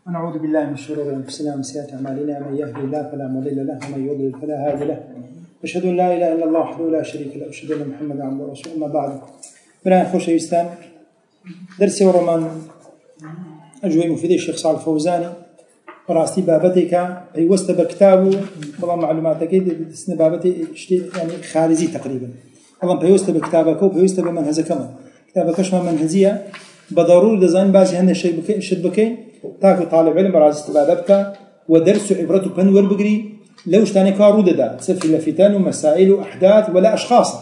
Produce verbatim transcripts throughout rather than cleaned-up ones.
ونعوذ بالله من شرور أنفسنا ومن سيئات أعمالنا، من يهده الله فلا مضل له ومن يضلل فلا هادي له. أشهد أن لا إله إلا الله وحده لا شريك له، أشهد أن محمدا عبده ورسوله. أما بعد، بنا خوشویستان، درسي ورمان أجوبة مفيدة الشيخ صالح الفوزاني وراستی بابتك پیوسته بكتابه والله معلوماتك دسنا بابتي يعني خارجي تقريبا والله پیوسته بكتابك وبيوسته بمنهجك كمان كتابك شما منهجية بضروري دزان باسي هن الشيء بك شد بكين تاكو طالب علم راست بابتك ودرس عبرته بنور بقري لو اشتاني كارو دا سفي لفتان ومسائل وأحداث ولا أشخاص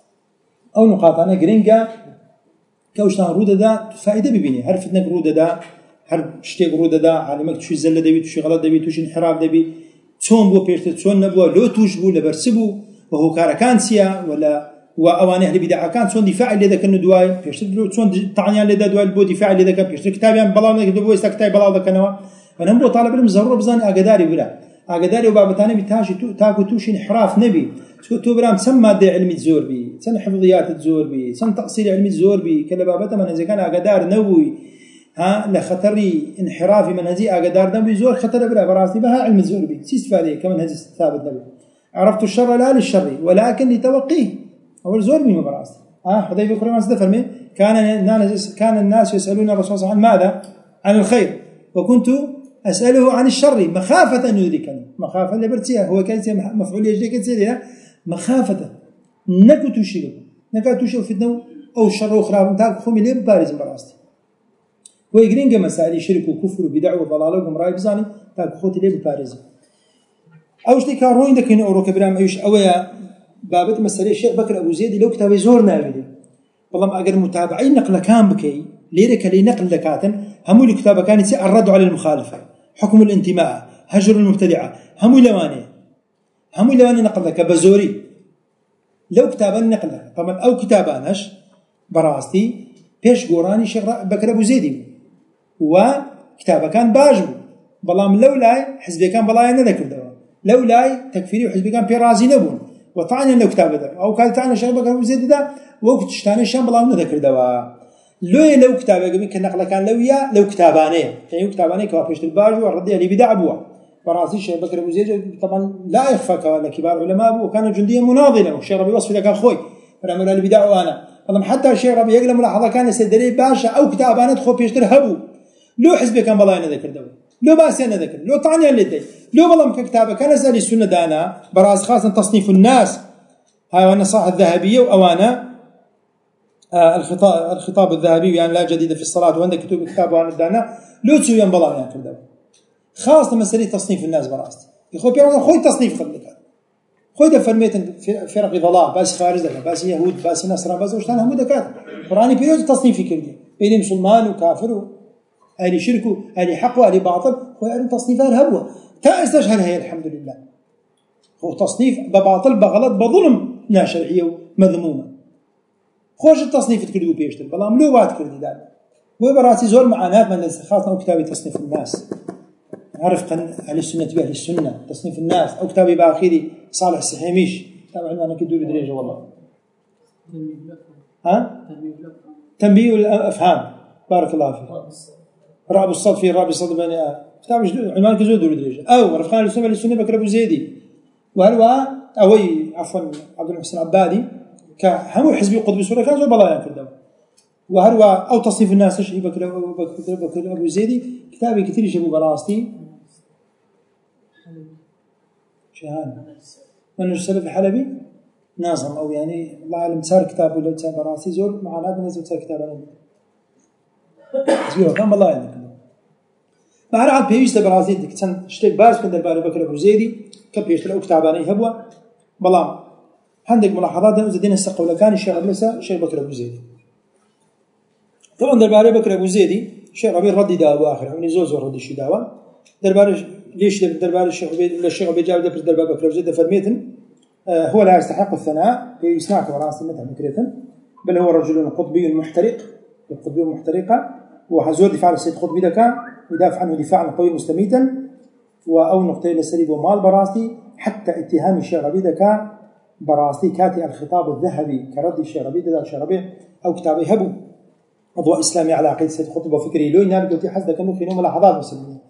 أو نقاطنا جرينجا كوشتان رودا دا فائدة ببيني هر فتنة رودا دا هر شتێک ڕوو دەدا عالمێک تووشی زەلە دەبی تووشی غەڵەت دەبی تووشی انحراف دەبی چۆن بۆ پێشتر چۆن نەبووە لۆ تووش بوو لەبەر چ بوو بە هۆکارەکان چییە ولا و ئەوانەی ئەهلی بیدعەکان چۆن دیفاعی لێ دەکەن و دوای پێشتر چۆن تەعنیان لێدا دوای بۆ دیفاعی لێ دەکەن پێشتر کتابیان بەڵاو نەکردو بۆ ئێستا کتابی بەڵاو دەکەنەوە بەنەم بۆ طالب علم زەڕۆ بزانێ ئاگاداری برا ئاگاداری و بابەتانە بی تاشی تاکو تووشی انحراف نەبی تۆ برام چەند مادەی علمیت زۆر بی چەند حفظیاتت زۆر بی چەند تەقسیری علمیت زۆر بی کە لە بابەتە مەنهەجەکان ئاگادار نەبووی ها لخطري انحراف منهجي أقدار نبي زور خطر بلا براسي بها علم الزور بي سيستفادي كمنهج ثابت نبي عرفت الشر لا للشر ولكن لتوقيه أول زور بي براسي ها حذيفة كريم فرمي كان الناس كان الناس يسألون الرسول صلى الله عليه وسلم عن ماذا؟ عن الخير وكنت أسأله عن الشر مخافة أن يدركني مخافة لبرتيها هو كان مفعول يجري كذا مخافة نكتو شيء نكتو شيء في النوم أو الشر أخرى متاك خومي ليه بارز براسي ويجرينجا مسائل شرك وكفر وبدع وضلال وجمراء بزاني تاك خوتي ليه ببارز أوش دي كاروين ده كنا أوروك برام أيش أويا بابت مسألة الشيخ بكر أبو زيد لو كتاب زور نابلي والله ما أقدر متابعين نقل كان بكي ليرك اللي نقل لكاتن همو الكتاب كان يصير الرد على المخالفة حكم الانتماء هجر المبتدعة همو لواني همو لواني نقل لك بزوري لو كتابا نقل لك طبعا أو كتابانش براستي بيش قراني الشيخ بكر أبو زيدي وكتابه كان باجو بلام لولاي حزبي كان بلاي نذكر دوا لولاي تكفيري وحزبي كان بيرازي نبون وطعنا لو كتابه ده او قال تعالى شيخ بكر ابو زيد ده وقت اشتاني شان بلاي نذكر دوا لو لو كتابه قبل كان نقله كان لويا لو كتابانيه يعني كتابانيه كوافشت الباجو والرديه اللي بدع ابوه برازي الشيخ بكر ابو زيد طبعا لا يخفى ولا كبار علماء ابوه كان جنديا مناضلا والشيخ ربي وصف لك اخوي فرمى اللي بدع وانا طبعا حتى الشيخ ربي يقلم ملاحظه كان يسدري باشا او كتابانه خو بيشتر هبو لو حزبي كان بلاي نذكر دو لو باسي نذكر لو طعني اللي دي لو والله كتابه كان اسالي السنه دانا براس خاصه تصنيف الناس هاي النصائح الذهبيه واوانا آه الخطاب الخطاب الذهبي يعني لا جديد في الصلاه وعندك كتب كتاب وانا دانا لو تسوي بلاي نذكر دو خاصه مساله تصنيف الناس براس يخو بيرو خوي تصنيف خلك خوي ده فرميت فرق ضلال باس خارج ده باس يهود باس نصارى باس وشتان هم دكات قراني بيرو تصنيف كردي بين مسلمان وكافر أهل شرك أهل حق وأهل باطل وأهل تصنيفات هبوة تا استشهر هي الحمد لله هو تصنيف بباطل بغلط بظلم لا شرعية ومذمومة خوش التصنيف تكردو بيشتر بلا ملوات كردي دال وبراسي زور معاناة من خاصة كتابي تصنيف الناس عرف أهل السنة بأهل السنة تصنيف الناس أو كتابي باخيري صالح السحيميش طبعا أنا كدور دريجة والله ها تنبيه الأفهام بارك الله فيك راب الصد في راب الصد بين كتاب عنوان كزود دور درجة أو رفقان السنة للسنة بكر أبو زيدي وهلوا أوي عفوا عبد المحسن عبادي كهمو حزبي قطبي سورة كان زور بلايان كردوا وهلوا أو تصنيف الناس شيء بكر بكر بكر أبو زيدي كتابي كثير يشبه براستي شهان من السلف الحلبي ناظم أو يعني الله أعلم صار كتاب ولا صار براستي زور معاناة من صار كتاب أنا حزبي كان بلايان ما عاد بيجي برازيل ديك تن شتيك باز كن دربار بكر ابو زيدي كبيشت لو كتاباني هبوا بلا عندك ملاحظات زدين السقه ولا كان الشيخ لسه الشيخ بكر ابو زيدي طبعا دربار بكر ابو زيدي الشيخ ابي ردي داوا اخر يعني زوز ردي شي داوا دربار ليش دربار الشيخ ابي الشيخ ابي جاب دربار بكر ابو زيدي فرميتن آه هو لا يستحق الثناء يسمعك وراسي مثلا فكرتن بل هو رجل قطبي محترق القطبي محترقه وحزور دفاع السيد قطبي ده كان يدافع عنه دفاعا قويا مستميتا وأو نقطة للسليب ومال براستي حتى اتهام الشيخ ربيع كان براستي كاتي الخطاب الذهبي كرد الشيخ ربيع ده الشيخ ربيع أو كتابه هبو أضواء إسلامي على عقيدة سيد قطب وفكري لو ينال قلت حسد كانوا في نوم ملاحظات مسلمين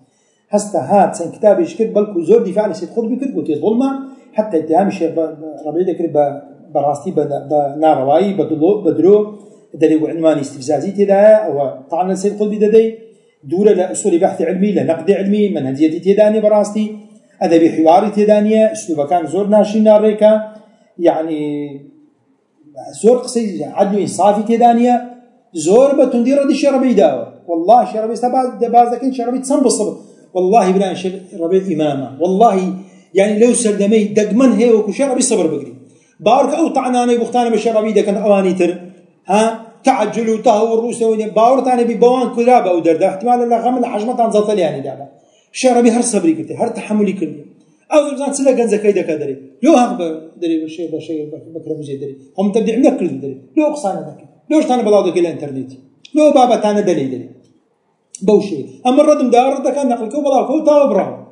هستا هات سن كتابي شكل بلكو زور دفاع لسيد قطبي كرد قلت ظلمة حتى اتهام الشيخ ربيع ذكر براستي بناروائي بدلو بدرو دليل عنواني استفزازي تدا أو طعن السيد قطبي ددي دولة لأصول بحث علمي لنقد علمي منهجية تداني براستي أدبي حواري تدانية أسلوبه كان زور ناشين ناريكا يعني زور قصي عدل إنصافي تدانية زور بتندير دي الشربي داو والله الشربي استبعد بعض لكن شربي تصنب الصبر والله بلا شربي إمامة والله يعني لو سردمي دقمن هي وكشربي صبر بقري بارك أو طعناني بختانة بالشربي ده كان أواني تر ها تعجلوا تهور روسه باور ثاني ببوان كلاب أو درد احتمال الله غمل حجمة عن زطل يعني دابا الشربي هر صبري كتير هر تحملي كتير أو زمان سلا جنزة كيدا كدري لو هخبر دري بالشيء بالشيء بكرة بزيد دري هم تبدي عندك كل دري لو قصانا ذاك لوش ثاني بلاده كلا إنترنت لو بابا ثاني دري دري بوشي أما الردم دار رد كان نقل كوب بلاده كوب تاو براه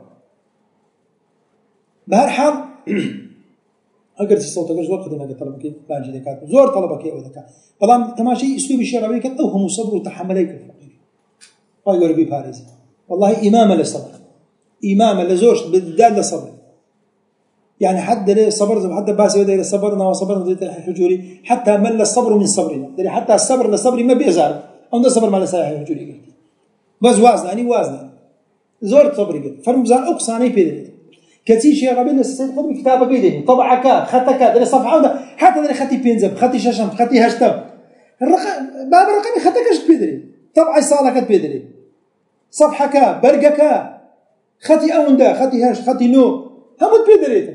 بهالحال أقدر الصوت أقدر زور قدنا طلبك باجي ذكاء زور طلبك يا وذكاء طبعا تماشي أسلوب الشرعي كان أوهم صبر وتحمليك الفقير قال ربي فارس والله إمامة للصبر إمامة لزوج بالدال للصبر يعني حد له صبر حتى باس يده صبرنا وصبرنا ذات الحجوري حتى مل الصبر من صبرنا يعني حتى الصبر للصبر ما بيزار أو الصبر ما لسايح الحجوري بس وازن يعني وازن زور صبري قلت فرمزان أقصاني في كثير شيء ربنا السيد قطب كتابه بيده طبعه كا خطه كا دري صفحه ولا حتى دري خطي بينزب خطي شاشم خطي هاشتاب الرقم باب الرقم خطك اش بيدري طبعه صالك بيدري صفحه كا برقه كا خطي اوندا خطي هاش خطي نو هم بيدري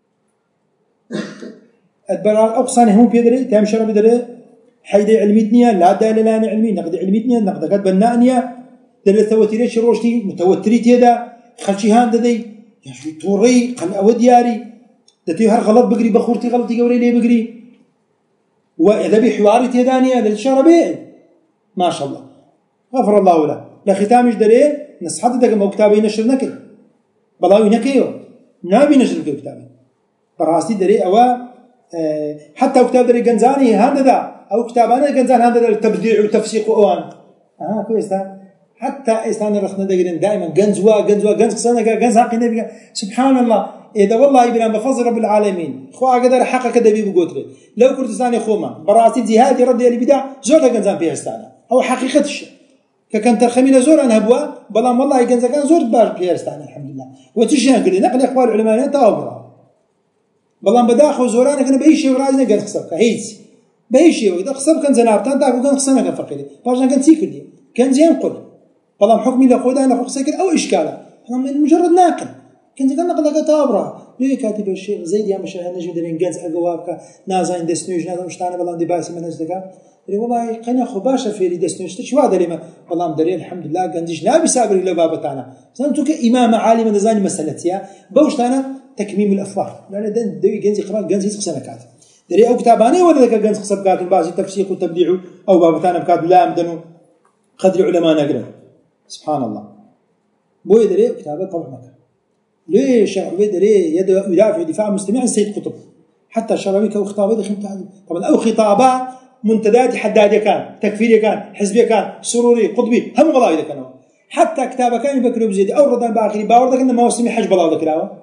البرار اقصاني هم بيدري تام شرب بيدري حيدي علميتنيا لا دال لا علمي نقد علميتنيا نقد قد بنانيا دل توتريش روشتي متوتريت يدا خلشي هاند دي يعني توري قل أود ياري دتي هر غلط بقري بخورتي غلطي قوري ليه بقري وإذا بحواري تيدانية للشربي ما شاء الله غفر الله له لختامش دري نصحت دقا مو كتابي نشر نكي بلاوي نكيو نابي نشر كتابي براستي دري أو أه حتى كتاب دري جنزاني هذا ذا أو كتابانا جنزان هذا التبديع وتفسيق وأوان آه كويس ده حتى إستان رخنا دقيقين دائما جنزوا جنزوا جنز قصنا جنز حقنا سبحان الله إذا والله يبنا بفضل رب العالمين خوا قدر حقك دبي بقوتله لو كردستاني خوما براسي جهادي ردي اللي بدع زور جنزان فيها استانا أو حقيقة الشيء ككن ترخمينا زور أنا هبوا بلام والله جنز كان زور بار فيها استانا الحمد لله وتشين كل نقل إخوان العلماء تابرا بلام بداخل زورانك أنا بأي شيء ورازنا قد خسبك هيز بأي شيء وإذا خسب كان زنابتان تاكو كان خسنا كان فقيري باجنا كان تيكلي كان زين قل طالما حكمي لخودا أنا خص سكر أو إشكاله أنا مجرد ناقل كنت قلنا قلنا تابرا ليه كاتب الشيء زيد يا مشاهد نجد الإنجاز أجوابك نازين دستنوج نازين مشتانا بالله دي باسي من أجدك والله قنا خباشة في دستنوج شو هذا لما والله مدري الحمد لله قنديش نابي سابر إلى بابتنا سنتوك إمام عالم نزاني مسألتها بوشتانا تكميم الأفواه لأن دن دوي جنزي قران جنزي سنة كات دري أو كتاباني ولا ذاك جنز خصب كات بعض التفسير وتبديع أو بابتنا بكات لا مدنو قدر علماء نقرأ سبحان الله بو يدري كتابه طبع مكان ليه الشرعي يدري يدافع دفاع المستمع عن سيد قطب حتى الشرعي كو خطابه دخل طبعا او خطابه منتدات حداد كان تكفيري كان حزبي كان سروري قطبي هم والله اذا كانوا حتى كتابه كان يبكروا بزيد او رضا باخري باور ذاك انه موسمي حج بلا ذكراوه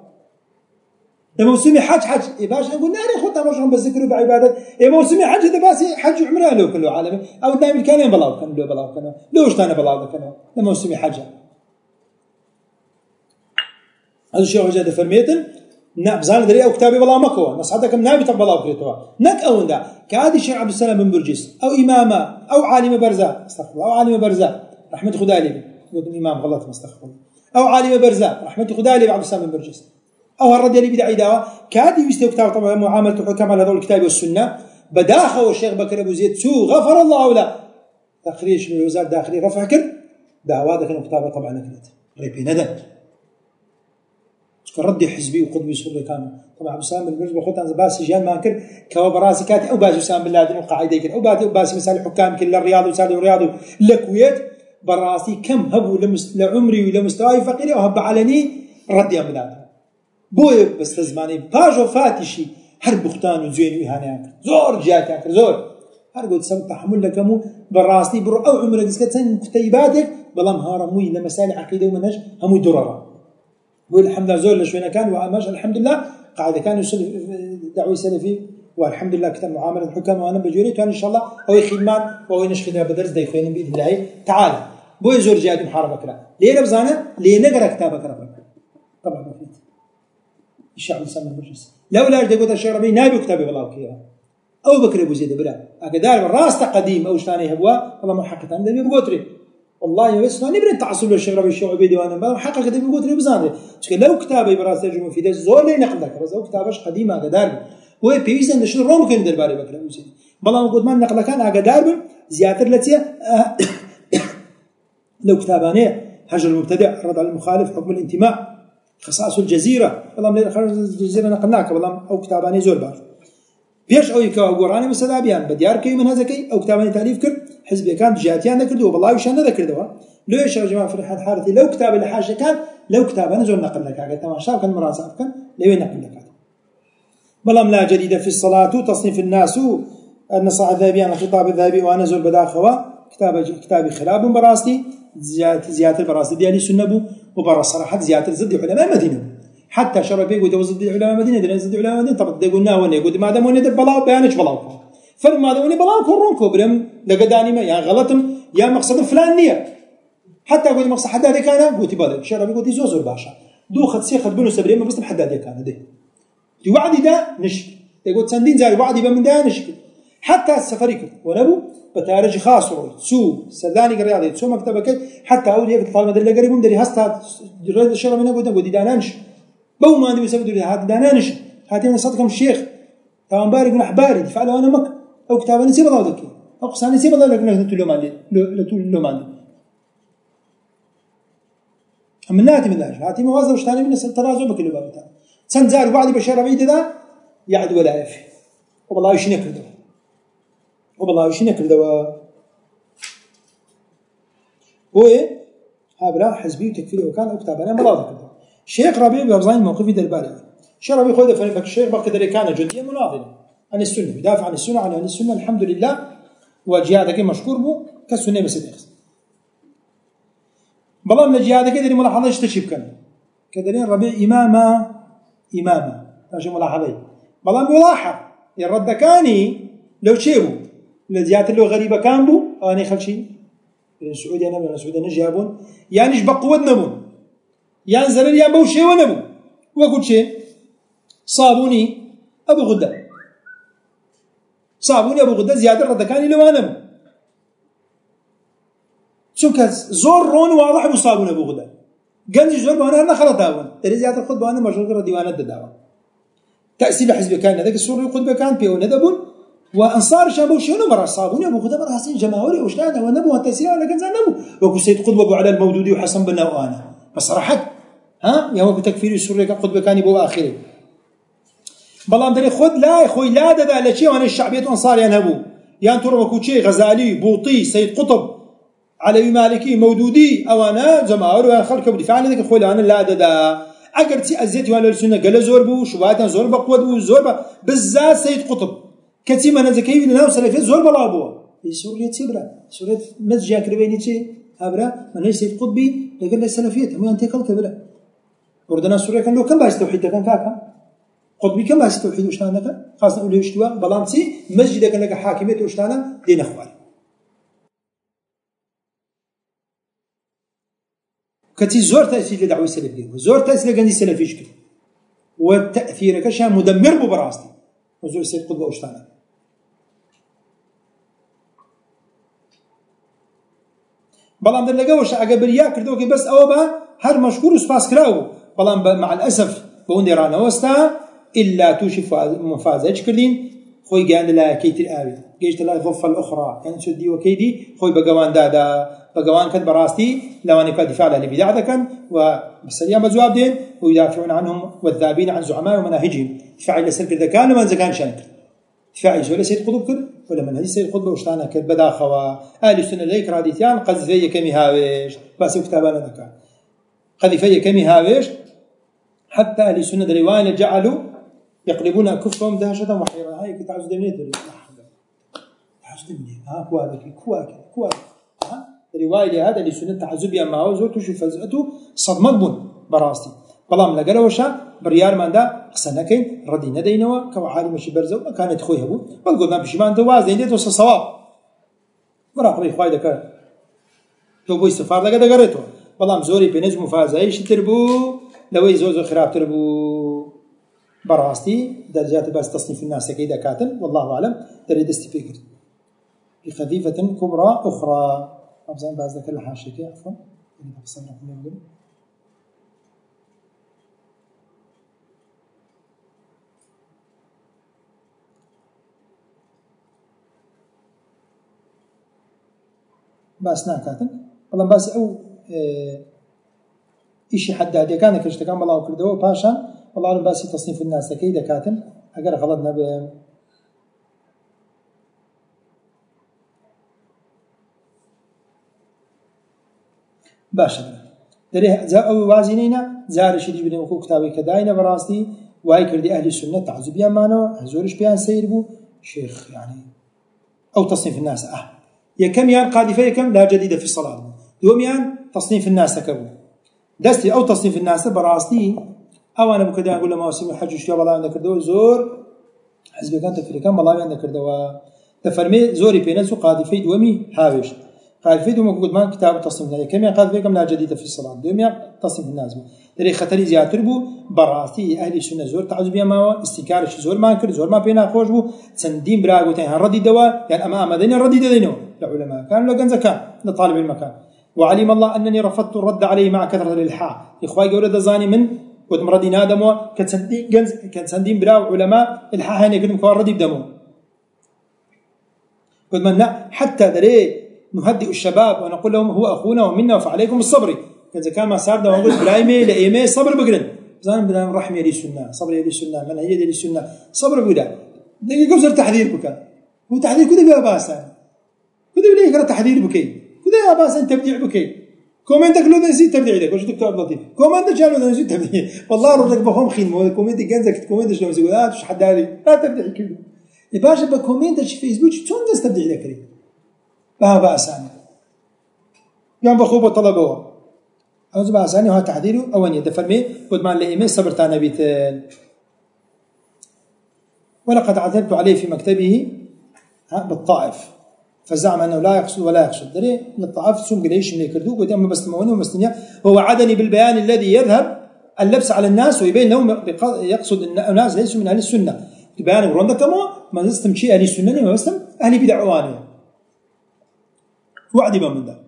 ده موسمي حج حج إيه باش نقول ناري خطه مشغول بذكروا بعبادات إيه موسمي حج ده باسي حج عمره له كله عالمي او دائما كان بلا كان له بلا كان لوش ثاني بلا كان ده موسمي حج هذا الشيء وجد فرميتن نبزان دري او كتابي بلا مكوه نصحتكم نابي تبلا كريتوا نك او ده كادي شيخ عبد السلام بن برجس او امامه او عالم برزه استغفر الله او عالم برزه رحمه خدالي يقول امام غلط مستغفر او عالم برزه رحمه خدالي عبد السلام بن برجس او الرد اللي بدعي دعوه كادي يستوي كتاب طبعا معامله الحكام على هذول الكتاب والسنه بداخه الشيخ بكر ابو زيد سو غفر الله له تقرير من وزاره الداخليه رفع كر دعوه هذا كان كتابه طبعا نكلت ريبي ندى ردي حزبي وقطبي سوري كانوا طبعا ابو سام البرز بخوت عن باس جان مانكر كوا براسي كاتي او باس سام بن لادن وقاعده يكن او باس باس مثال حكام كل الرياض وساد الرياض للكويت براسي كم هبوا لمس لعمري ولمستواي فقيري وهب علني ردي بلاد بوي بس زماني باجو فاتشي حرب بختان وزين وهانيك زور جاك زور هرقود سم تحمل لكمو بالراستي برو أو عمرك إسكتن كتيباتك بلام هارموي لمسائل عقيدة ومنهج هم يدررا والحمد لله زول لشوينا كان وأماش الحمد لله قاعدة كان يسلف دعوي سلفي والحمد لله كتب معاملة الحكام وأنا بجوري كان إن شاء الله هو خدمان وهو نشخدها بدرس ده يخوين بإذن الله تعالى بوي زور جهاد محاربة كلا ليه نبزانا ليه نقرأ كتابك ربك طبعا ما فيت الشعب مسمى المجلس لولا أجد قلت الشيخ ربي نابي كتابي بالله كيا أو بكر أبو زيد بلا أقدار الراس قديم أو شتاني هبوا والله ما حقت عندي بقطري والله بس أنا نبرد تعصب للشيخ ربي الشيخ عبيدي وأنا ما حقق قديم بقطري بزاني لو كتابي براس ترجمة في ده زول لي نقلك بس لو كتابش قديم أقدار هو بيزن نشر روم كان درباري بكر أبو زيد بالله ما قلت ما نقل كان أقدار زيادة التي لو كتابانية هجر المبتدع رد على المخالف حكم الانتماء خصائص الجزيرة والله من خصائص الجزيرة نقلناك والله أو كتاباني زور بار بيش أو يكوا قرآن مثلا بيان بديار كي من هذا كي أو كتاباني تأليف كر حزب كان جاتيان ذكر دو والله وش أنا ذكر دوا لو إيش يا جماعة في الحال حارتي لو كتاب الحاجة كان لو كتاباني زور نقل لك هذا تمام شاب كان مراسل كان لو نقل لك والله لا جديد في الصلاة تصنيف الناس النصائح الذهبية عن الخطاب الذهبي وأنا زور بداخوا كتاب كتابي خراب براستي زيادة زيادة براستي ديالي سنبو وبرا صراحة زيادة زد علماء مدينة حتى شربي يقول زد علماء مدينة دين زد علماء مدينة طب قلنا وانا يقول ما دام وانا بلاو بيانش بلاو فما دام وانا بلاو كورونكو برم لقداني ما يعني غلطم يا مقصد فلانية حتى قلت مقصد حدادي كان قلت بالك شربي قلت زوزر باشا دو خد سيخد بنو سبريم بس حدادي كان ده دي وعدي ده نشك يقول سندين زي وعدي بمن ده نشك حتى السفريك ونبو بتارج خاص سو سرداني قريادي سو مكتبك حتى اول يقطع طالما دري قريب مدري هستا دري الشرع من قد قد دانانش بو ما عندي بسبب دري هذا دانانش هاتين صدقكم الشيخ تمام بارك من احباري فعلوا انا مك او كتابني سيب الله ذكي او قصاني سيب الله لك نتلو مالي لتلو مالي امناتي من ذلك هاتي موازنه وش ثاني من الترازو بكل باب ثاني سنزار بعد بشر بيد ذا يعد ولا يفي والله ايش نكرده والله ايش نكرده هو ايه هابرا حزبي وتكفيري وكان او كتاب انا ما ذكرته الشيخ ربيع بيرزاين موقفي درباري الشيخ ربيع خذ فك الشيخ بقدر كان جنديا مناضلا عن السنه يدافع عن السنه عن السنه الحمد لله وجهادك مشكور بو كالسنه بس يخص بالله من جهادك كده ملاحظه اشتشب كان كدرين ربيع امامه امامه ماشي ملاحظه بالله ملاحظ يرد كاني لو شيبو لزيات اللي غريبه كان بو اني خلشي السعوديه انا من السعوديه نجابون يعني ايش بقوه نمون ينزل لي ابو شيء ونبو وقلت شيء صابوني ابو غده صابوني ابو غده زياده رد كاني لو انا شو كاز زور رون واضح ابو صابون ابو غده قال لي زور بانا انا خلط داون ترى زياده الخطبه انا مشغول ديوانات الدعوه تأسيب حزب كان هذاك السوري الخطبه كان بيو ندبون وانصار شابو شنو مرة صابوني ابو غده براسين جماهيري وشلون ونبو التأسير ولا كان نبو وكو سيد قطب ابو على المودودي وحسن بن وانا بصراحه ها يا هو تكفير السوري قطب كان يبو اخره بلام دري خذ لا اخوي لا ده لا شيء وانا الشعبيه انصار يا نبو يا انتم ركو شيء غزالي بوطي سيد قطب علوي مالكي مودودي او انا جماهير وانا خلق بدفاع عن ذاك اخوي انا لا ده اقرتي ازيت وانا السنه قال زور بو شبات زور بقود بو زور بالذات سيد قطب كتي من زكي من ناس سلفي زور بلا ابو سوريا تبرا سوريا مسجا كربيني شيء ابرا من سيد قطبي لقال السلفيه مو انت قلت بلا وردنا سوريا كان لو كان باش توحيد كان كاكا قطبي كان باش توحيد وشتانا خاصه اولي وشتوا بلامسي مسجد كان لك حاكميه وشتانا دين اخوان كتي زور تاثير لدعوه السلفيه زور تاثير لقندي السلفيش كده والتاثير كشا مدمر ببراستي وزور سيد قطب وشتانا بلام در لقاوش عقبريا كردوكي بس او با هر مشكور وسباس كراو بلام مع الاسف بوندي رانا وستا الا توشي مفازج كردين خوي قال لا كيت الآوي جيت لا الضفه الاخرى يعني سدي وكيدي خوي بقوان دادا بقوان كد براستي لو اني قد دفاع لبدع ذكن وبسريان بجواب دين ويدافعون عنهم والذابين عن زعماء ومناهجهم دفاع الى سلك اذا كان ومن كان شانك دفاعي ولا سيد قطب كل ولا من هذه سيد قطب وشتانا كد بدا خوا اهل السنه ليك راديتيان قد زي كمي هاويش بس كتابنا ذكر قد في كمي هاويش حتى اهل السنه الروايه جعلوا يقلبون كفهم دهشه وحيره هاي كتعز دميت حشتني ها كوالك كواك كواك ها رواية هذا اللي سنة تعذب يا ما وزور تشوف فزعته صدمة بون براستي بلام لقى وشا بريار من دا قسنكين ردي ندينوا كوعالي مشي برزو كانت خويها بو بل قلنا بشمان تواز دينيت وصل صواب مراقبي خوي دكا تو بو استفاد لقى دقريتو بلام زوري بينج مفازة ايش تربو لوي زوزو خراب تربو براستي درجات بس تصنيف الناس كيدا كاتن والله اعلم تريد استفكر بخفيفة كبرى اخرى ابزان بعض ذكر الحاشيه عفوا اللي بفصل لكم نقول باس ناكاتن والله باس او شيء حداد كان كرشت كان والله كردو باشا والله اعلم باس تصنيف الناس كيدا كاتن اگر غلطنا ب باشا دري زا او وازينينا زار شدي بن وكو كتابي كداينا براستي واي كردي اهل السنه تعذب يا مانو هزورش بيان سير بو شيخ يعني او تصنيف الناس اه يا كم يان قاذفه كم لا جديد في الصلاه دوم يان تصنيف الناس كبو دستي او تصنيف الناس براستي او انا بكدا اقول لما اسمي حج شو والله عندك كردو زور حزب كانت في كم والله عندك كردو تفرمي زوري بينسو قاذفه دومي هاوش قال في دوما قد ما كتاب تصنيف الناس كم قال فيكم لا جديد في الصلاة دوما تصنيف الناس دري خطري زيادة بو براسي أهل السنة زور تعذب يا ما استنكار زور ما كر زور ما بينا خوش بو تندين براغو تين ردي دوا يعني أما أمدين ردي دينو العلماء كانوا لقن زكاة لطالب المكان وعلم الله أنني رفضت الرد عليه مع كثرة الإلحاح إخوائي قولوا دزاني من قد مردي نادموا كتسندين جنز كتسندين براو علماء الحاح هنا كلهم كوار ردي بدمو قد من حتى دري نهدئ الشباب ونقول لهم هو أخونا ومنا وفعليكم الصبر إذا كان ما صار ده ونقول بلايمي لإيمي صبر بقرن زين بلايم رحمة لي السنة صبر لي السنة منهجية لي السنة صبر بقدا دقي قبزر تحذير بك هو تحذير كذا يا باسان كذا بلي يقرأ تحذير بكي كذا يا باسان تبديع بكي كومنتك لو نسيت تبديع لك وش دكتور لطيف كومنتك شالو نسيت تبديع والله رجك بخوم خين مو كومنتي جنزك كومنتي شلون مسوي لا تش حد هذه لا تبديع كله يباشا بكومنتك في فيسبوك شلون تستبديع لك ما باسان يوم بخوب طلبوه أوز باساني هو تحذيره أوانية دفرمي قد ما لإيمي صبرتان بيتن ولقد عثرت عليه في مكتبه بالطائف فزعم أنه لا يقصد ولا يقصد دري للطائف سم قليش من يكردوه قد أما بستمعونه ومستنيا هو وعدني بالبيان الذي يذهب اللبس على الناس ويبين لهم يقصد أن الناس ليسوا من أهل السنة بيان وروندا كما ما نستم شيء أهل السنة ما نستم أهل بدعوانه وعدي من ده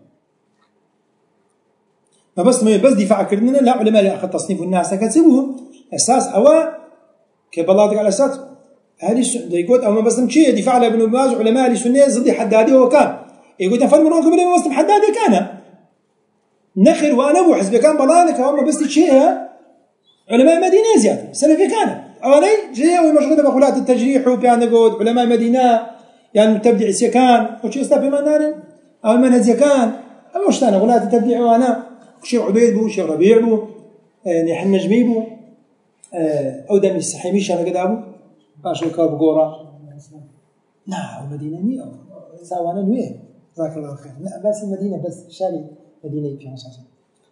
فبس ما بس دفاع كردنا لا علماء اللي أخذ تصنيف الناس كتبوهم أساس أو كبلاطق على أساس هذه السنة يقول أو ما بس مشي دفاع على ابن باز علماء السنة ضد حدادي هو كان يقول تفهم من قبل ما وصل حدادي كان نخر وأنا أبو حزب كان بلاطق هم بس شيء علماء مدينة زيادة سلفي كان أولي جاء ومشغول بخلات التجريح وبيان يقول علماء مدينة يعني تبدع سيكان وشيء استفي ما نارن أو المنهج كان أما وش تانا غلات تبدع وأنا شيء عبيد بو شيء ربيع بو يعني حن نجمي بو أو دم السحيميش أنا قد أبو باش وكاب قورا نعم المدينة نية سوانا نويه جزاك الله خير لا بس المدينة بس شاري مدينة في مصر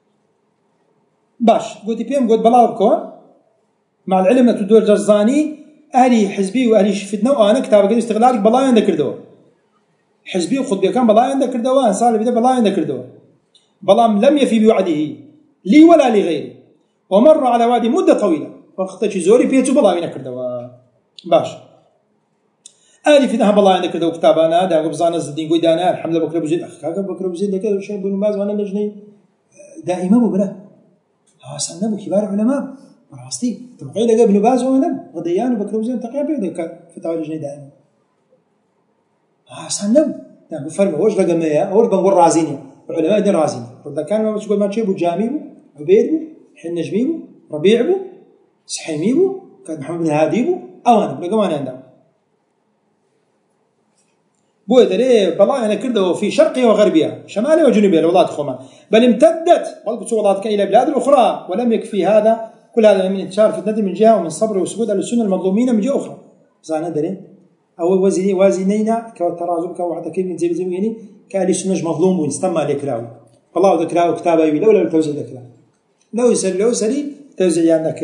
باش قلت بيهم قلت بلا بكون مع العلم تدور جرزاني أهلي حزبي وأهلي شفتنا وأنا كتاب قد استغلالك بلا عندك كردوه حزبي وخطبي كان بلا عندك كردوه صار بده بلا عندك كردوه بلام لم يفي بوعده لي ولا لغيري ومر على وادي مدة طويلة فاختش زوري بيتو بلا عندك كردوه باش أهلي في ذهب بلا عندك كردوه كتابنا ده قبضان الزدين قوي دانا الحمد بكر بزيد أخ كاكا بكر بزيد كذا شيء بن باز وأنا لجني دائما ببره ها سنة كبار علماء راستي تبقي لقى ابن باز وأنا غديان وبكر بزيد تقريبا كذا فتاوى لجني دائما ها سنة يعني فرما وش لقى مية أول بنقول رازيني العلماء دين رازيني إذا كان ما تقول ما تشيبوا جامي بو عبيد بو حين نجمي بو ربيع بو سحيمي بو كان محمد بن هادي بو أوان لقى ما عندهم بو دري بلا أنا كرده في شرقها وغربها شمالها وجنوبها الولايات الخمسة بل امتدت قلت ولايات إلى بلاد الأخرى ولم يكفي هذا كل هذا من انتشار فتنة من جهة ومن صبر وسجود على السنة المظلومين من جهة أخرى زانا دري أو وزني وازنينا كالترازم كواحد كيف زي زي يعني كأهل السنة مظلوم ونستمع لكلاو والله ذكره كتابه يبي لولا التوزيع ذكره لو يسري لو يسري توزيع عندك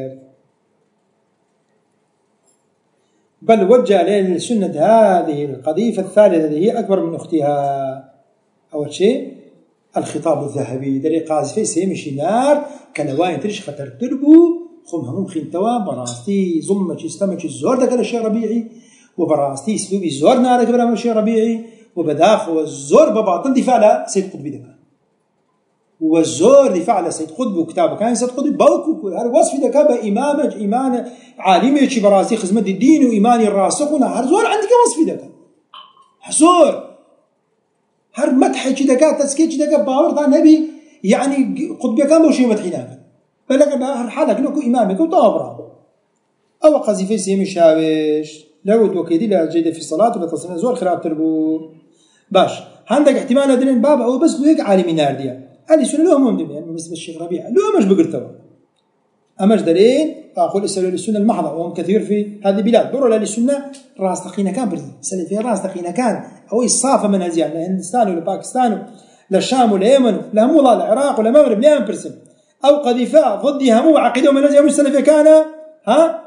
بل وجه لأهل السنة هذه القضية الثالثة التي هي أكبر من أختها. أول شيء الخطاب الذهبي دري قاز في سيمشي نار كنواين تريش خطر تربو خمها ممخين توا براستي زمة استمع الزور ده كلا شيء ربيعي وبراستي اسلوبي زور نار كبر شيء ربيعي وبداخل الزور بباطن دفاع على سيد قطب دكا والزور دفاع على سيد قطب وكتابه كان سيد قطب باوكو هذا وصف دكا بإمامة إيمان عالمي شي براستي خدمة الدين وإيمان الراسخون هذا زور عندك وصف دكا زور هر مدح كذا كات تسكيت كذا باور ذا نبي يعني قطب كان بوشي مدحيناه بلغ هر حالك لكو إمامك وطابرا أو قذيفة سيمي شاوش لو توكيدي لا جيدة في الصلاة ولا تصنع زور خراب تربو باش عندك احتمال هذين باب أو بس بيك عالمي نارديا قال لي شنو لهم ممدم يعني مثل الشيخ ربيع لو مش بقرتوا أمش دارين أقول السنة للسنة المحضة وهم كثير في هذه البلاد دوروا للسنة راس تقينا كان برد سنة فيها راس تقينا كان أو الصافة من هذه يعني هندستان ولا باكستان لا الشام ولا اليمن لا مو العراق ولا المغرب لا برسم أو قذيفاء ضدها مو عقيدة من هذه السنة فيها كان ها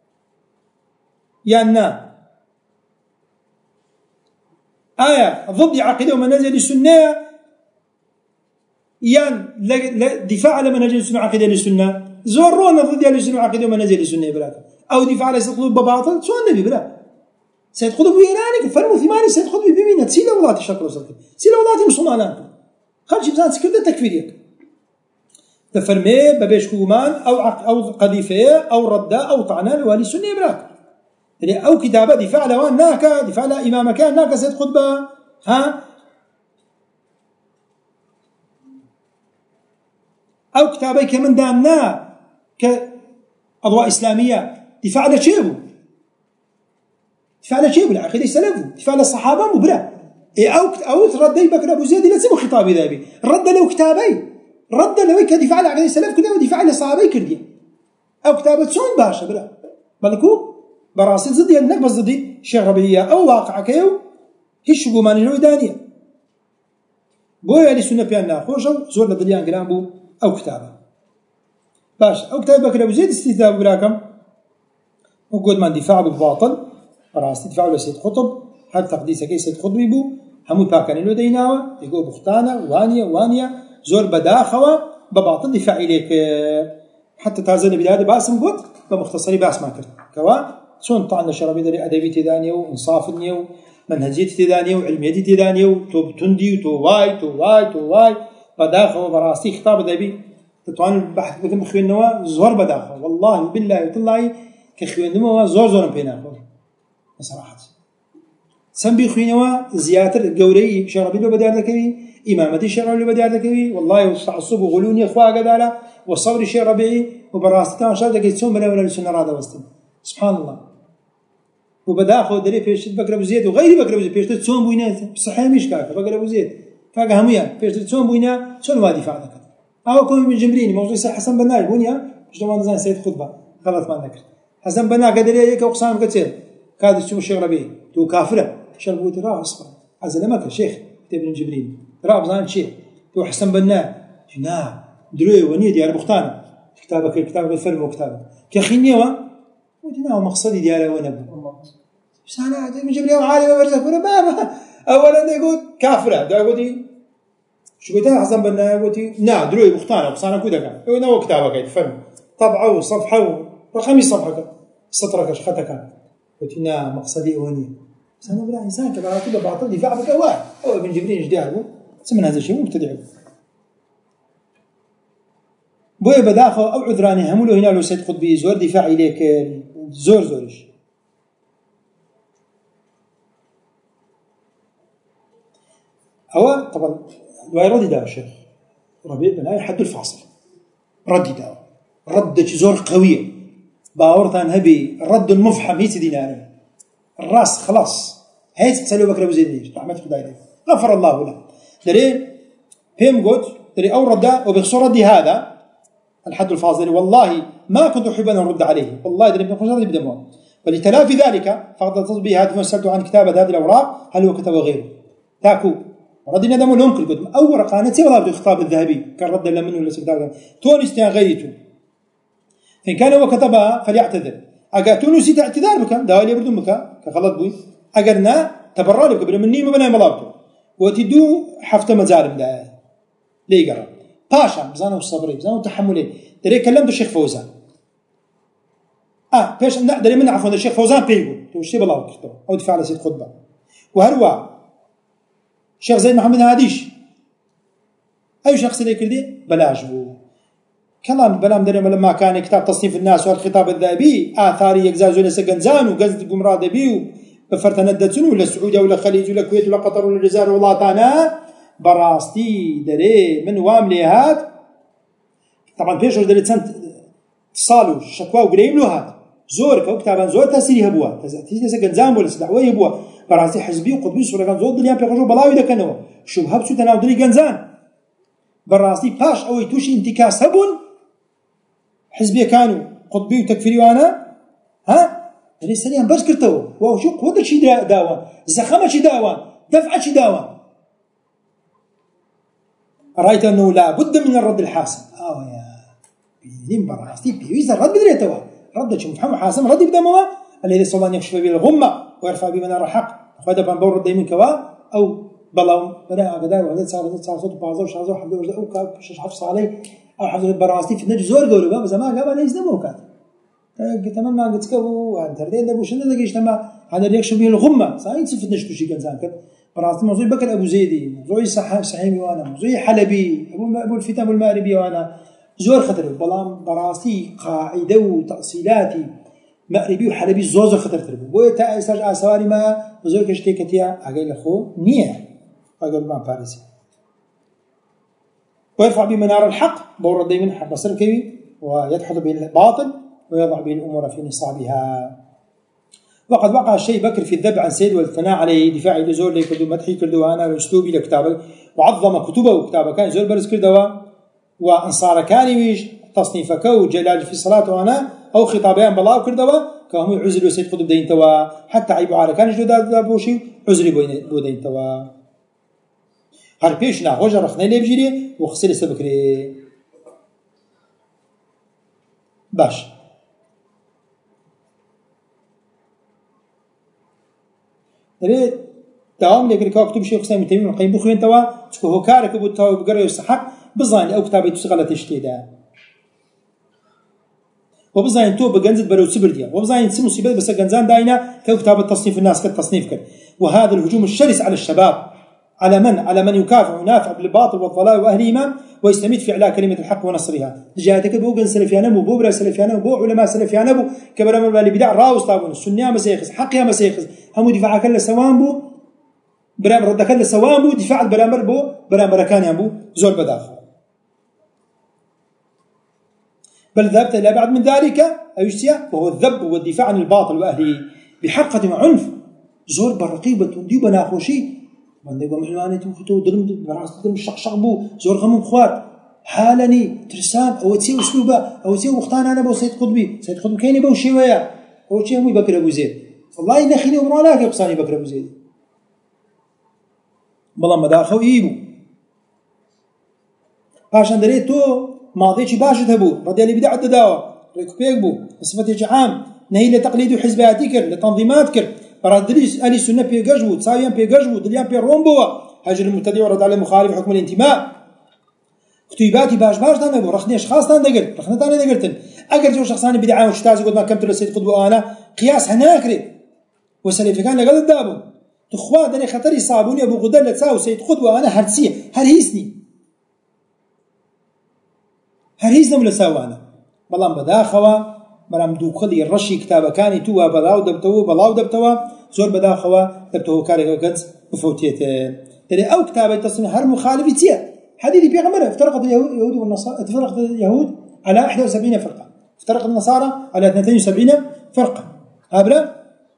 يعني آية ضد عقيدة من هذه السنة يعني دفاع على منهج السنة عقيدة للسنة زورونا ضد السنة عقيدة من هذه السنة بلاك أو دفاع على سيد قطب بباطل شو النبي بلا سيد قطب ويرانك فرمو ثمانية سيد قطب بمينة سيلا وضعتي شكل وصلت سيلا وضعتي مسلمانان خلش بزان سكرت تكفيريك تفرمي ببيش كومان أو أو قذيفة أو ردة أو طعنة لوالي السنة بلاك يعني أو كتابة دفاع على ناكا دفاع على إمام كان ناكا سيد قطب ها أو كتابي كمن دامنا كأضواء إسلامية دفاع على شيبه دفاع على شيبه العقيدة السلف دفاع على الصحابة مبرا أو أو ردي بكر أبو زيد لا تسمو خطابي ذابي رد له كتابي رد له كدفاع على العقيدة السلف كده ودفاع على الصحابة كردي أو كتابة سون باشا بلا بالكو براسل زدي النك بس زدي الشيخ ربيعية أو واقع كيو هيش جوماني نوع دانية بويا للسنة بيانا خوشة زور لدليان كلامبو أو كتابة باش أو كتابة بكر أبو زيد استثناء براكم وجود من دفاع بالباطل راس دفاع ولا سيد قطب هل تقديسه كي سيد قطب يبو همو باكن له ديناوه يقول بختانه وانيا وانيا زور بداخوه بباطل دفاع إليك حتى تازن بلاد باسم قط بمختصري باس ما كرت كوا شون طعنا شربي دري أدبي تدانية وإنصاف النيو منهجية تدانية وعلمية تدانية وتو تندي وتو واي تو واي تو واي بداخوه براسي خطاب أدبي تطعن البحث كتم خوينوا زور بداخوه والله بالله وتالله كخوينوا زور زور بيناخوه بصراحة سنبي خوينوا زياتر جوري شربي له بدار ذكري إمامتي شربي له بدار ذكري والله والتعصب وغلوني إخوة قداله والصبر شيء ربيعي وبراستان شرط كيتسون بلا ولا لسنة رادا وستن سبحان الله وبداخل دري فيش بكر أبو زيد وغيري بكر أبو زيد فيش تسون بوينات صحيح مش كاك بكر أبو زيد كاك هميا فيش تسون بوينا شون وادي فعلك أو كون من جمريني موضوع حسن بناء بويا مش دوام زين سيد خطبة غلط ما ذكر حسن بناء قدري هيك وقسام كتير كاد تسمو الشيخ ربيعي تو كافرة شربوتي راه أصفر عزل مكة شيخ ابن جبريل راه بزان شيخ تو حسن بناء جنا دروي وني ديال بختان كتابك كتابك الفرم وكتابك كخيني وا ودينا مقصدي دياله وانا بس انا ابن جبريل عالم برزك ولا ما اولا يقول كافره دا يقول شو قلت حسن بناء قلت نا دروي بختان بصانا كذا كان هو كتابك الفرم طبعه وصفحه رقمي صفحه سطرك شختك قلت نا مقصدي وني بس انا بلا انسان كذا كذا باطل دفاع بك واحد هو ابن جبريل جداره سمن هذا الشيء مبتدع بوي بداخل او عذراني همولو هنا لو سيد قطبي زور دفاع اليك زور زورش هو طبعا ردي دا الشيخ ربيع بن هاي حد الفاصل ردي دا رد زور قويه باورتان هبي الرد المفحم هي دينار الراس خلاص هي تسالوا بكر ابو زيد رحمه الله عليه غفر الله له دري فهم قلت دري او رد وبخصوص ردي هذا الحد الفاصل والله ما كنت احب ان ارد عليه والله دري بنقول ردي بدمه ولتلافي ذلك فقد اتصل به هاتف وسألته عن كتابة هذه الأوراق هل هو كتب غيره تاكو ردنا دمو لهم كل قدم أو ورقانتي ولا بدو خطاب الذهبي كان رد له منه ولا سكتاب توني استغيته فإن كان هو كتبها فليعتذر أجا نسيت اعتذار بك داولي بردم بك كخلط بوي أجرنا تبرر لك بلا مني ما بنا ملابته وتدو حفته مزارم ده ليه قرا باشا بزانه الصبري بزانه تحملي دري كلمت الشيخ فوزان اه بيش نقدر من عفوا الشيخ فوزان بيقول تو شي بلاو كتب او دفاع على سيد خطبه وهروا الشيخ زيد محمد هاديش اي شخص اللي كردي بلاجو كلام بلام درهم لما كان كتاب تصنيف الناس والخطاب الذهبي آثاري يجزاز ولا سجنزان وقصد قمراد بيو بفرتندتن ولا السعودية ولا الخليج ولا الكويت ولا قطر ولا الجزائر ولا طانا براستي دري من وامليهات طبعا فيش دري سنت صالوا شكوى وقريم له هات زور كتابا زور تأثير هبوا تأثير سجنزان ولا سدعوي هبوا براستي حزبي وقطبي ولا كان زود دليان بيخرجوا بلاوي ده كانوا شو هبسوا تناودري جنزان براستي باش أو يتوش انتكاس هبون حزبي كانوا قطبي وتكفيري وانا ها يعني سريعا بس كرتوا واو شو قوة شي داوان زخمة شي داوان دفعة شي داوان رأيت أنه لا بد من الرد الحاسم آه يا بيدين براستي بيويز الرد بدريتوا رد شو مفهوم حاسم رد بدموا الذي صلى يكشف به الغمة ويرفع به منار الحق وهذا بنبور رد من كوا أو بلاهم بلا قدر وهذا صار صار صوت بعضه وشازو حد وجد أو كاب شش حفص عليه أو حفظ براستي في النجس زور قولوا بقى زمان قبل ليس دموع كات تمام ما قلت كبو عن تردين ده وش اللي لقيش تما هذا اللي يكشف به الغمة صحيح في النجس كشي كان زان كات براستي موضوع بكر أبو زيدي موضوع صح صحيمي وأنا موضوع حلبي أبو أبو الفتام المغربي وأنا زور خطر بلام براستي قاعدة وتأصيلاتي مغربي وحلبي زوز خطر تربو بوي تأسج أسواري ما زور كشتي كتيا أقول لخو نية أقول ما باريس ويرفع بمنار الحق بورد دائما حق بصر كبير ويدحض به الباطل ويضع به الأمور في نصابها وقد وقع الشيء بكر في الذب عن سيد والثناء عليه دفاعي لزور ليكردو مدحي كردو أنا وأسلوبي لكتابه وعظم كتبه وكتابه كان زور برز كردوا وأنصار كان ويش تصنيفك وجلال في الصلاة وأنا أو خطابيان بلاو كردوا كهم عزلوا سيد قطب دين توا حتى عيبوا على كان جداد دابوشي عزلي بودين توا هر پیش نه خوش رخنه لبجیری و خسر سبکری باش داره دوام لگر که کتب شیخ حسین تیمی القیم بخورین توا چکه هو کارک بود توا بگره یستحق بزانی او کتابی تو سغلت اشتیده و بزانی تو بجنزت برو سبر دیا و بزانی سمو سيبت بس جنزان داينا ككتاب التصنيف الناس كالتصنيف كر وهذا الهجوم الشرس على الشباب على من على من يكافح وينافع بالباطل والضلال واهلهما ويستميت في اعلاء كلمه الحق ونصرها جاءتك بو بن سلفيان ابو بوبرا سلفيان ابو علماء سلفيان ابو كبر من البدع راوس طابون السنيه مسيخس حقها مسيخس هم دفاع كل سوام بو برامر رد كل سوام بو دفاع البرامر بو برامر كان ابو زول بداخل بل ذهبت الى بعد من ذلك ايشيا وهو الذب والدفاع عن الباطل واهله بحقه وعنف زور برقيبه دي بناخوشي من يقوم حلواني تمختو درم براس درم شقشق بو زور غمم خوات حالني ترسام او تسي اسلوبه او تسي وقتان انا بو سيد قطبي سيد قطبي كاين بو شويه او شي مو بكر ابو زيد والله نخيني ومرالاك يقصاني بكر ابو زيد بلا مداخو يبو باشان دريتو ماضيتي باش تهبو رضي لي بدع الدواء ريكوبيك بو صفتي عام نهي لتقليد حزباتك لتنظيماتك برادريس أهل السنة بيجاجو تساويان بيجاجو دليان بيرومبوا هاجر المبتدع ورد على مخالف حكم الانتماء كتيباتي باش باش دانا بو رخني اشخاص دانا دقر رخنا دانا دقرتن اگر جو شخصاني بدعاء وشتازي قد ما كمت لسيد قطب وانا قياس هناكري وسلفي كان لقل الدابو تخوا داني خطري صابوني ابو غدر لتساو سيد قطب وانا هرسيه هرهيسني هرهيسنا ملساوانا بلان بداخوا برام دوخلي الرشي كتابه كاني تو بلاو دبتو بلاو دبتوا زور بداخوا دبتو كاري كنت بفوتيته ترى او كتابه تصنيف هر مخالفتيه حديث بيغمر افترقت اليهود والنصارى افترقت اليهود على واحد وسبعين فرقه افترقت النصارى على اثنين وسبعين فرقه هابلا